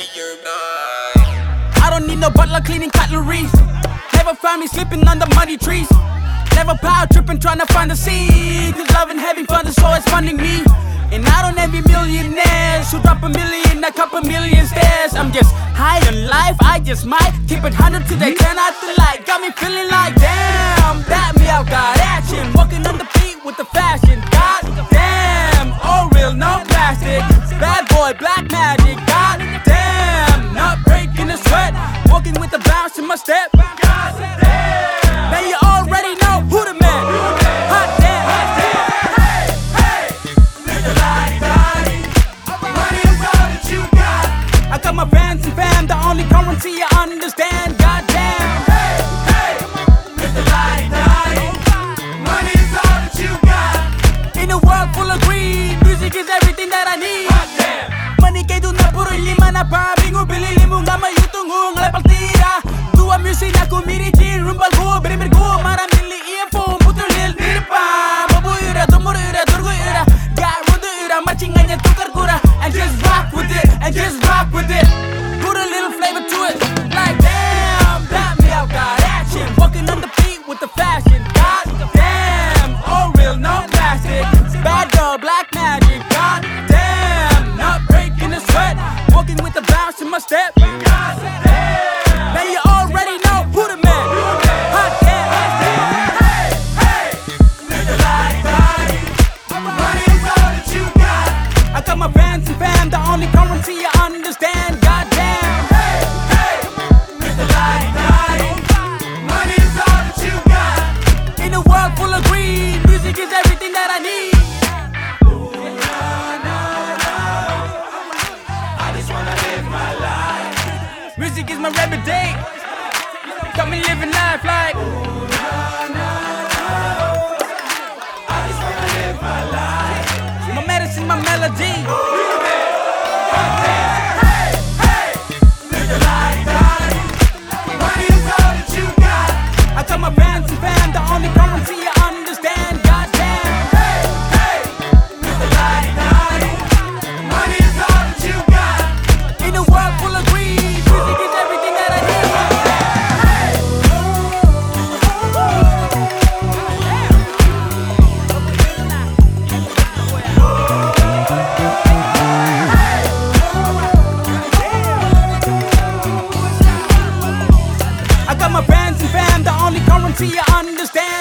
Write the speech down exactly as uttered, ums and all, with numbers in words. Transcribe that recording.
I don't need no butler cleaning cutlery. Never found me sleeping under muddy trees. Never power tripping trying to find a seed. Cause love and having fun is always funding me. And I don't envy millionaires who drop a million, a couple million stairs. I'm just high on life, I just might keep it hundred till they turn out the light. Got me feeling like damn, that me out got action. Walking on the beat with the fashion. God damn, all real, no plastic. Bad boy, black magic. God damn, not breaking a sweat. Walking with the bounce in my step. Man, you already know who the man. Hot damn, hot damn. I got my fans and fam, the only currency you understand. Goddamn. Hey, hey, Mister Lottie Dottie, money is all that you got. In a world full of greed, music is everything that I need. Goddamn. Money kay doon na puro lima na pa. Bingo bilili mo nga mayutong hong la partida. Tua music na kumiritin, rumbal ko, berimer ko, maraming liiyan po, puto lil nirpa. Babu ira, dumuro ira, durgo ira, garudo ira, machingan niya tukar kura. And just rock with it, and just rock with it. Put a little flavor to it. Like damn, that me out got action. Walking on the beat with the fashion. God damn, all real, no plastic. Bad girl, black magic. God damn, not breaking a sweat. Walking with the bounce in my step. Man, you already know who the man. Hot damn, hot damn. Hey, hey, Mister Lottie Dottie, money is all that you got. I got my fans and fam, the only currency you understand. Goddamn. Hey, hey, Mister Lottie Dottie, money is all that you got. In a world full of greed, music is everything that I need. Ooh, nah, nah, nah. I just wanna live my life. Music is my remedy. Got me living life like. Ooh, nah, nah, nah. I just wanna live my life. My medicine, my melody. Hey, hey, Mister Lottie Dottie, money is all that you got. I got my fans and fam, the only currency you understand. Goddamn. Hey, hey, Mister Lottie Dottie, money is all that you got. In a world full of greed, music is everything that I need. I got my fans and fam, the only currency you understand.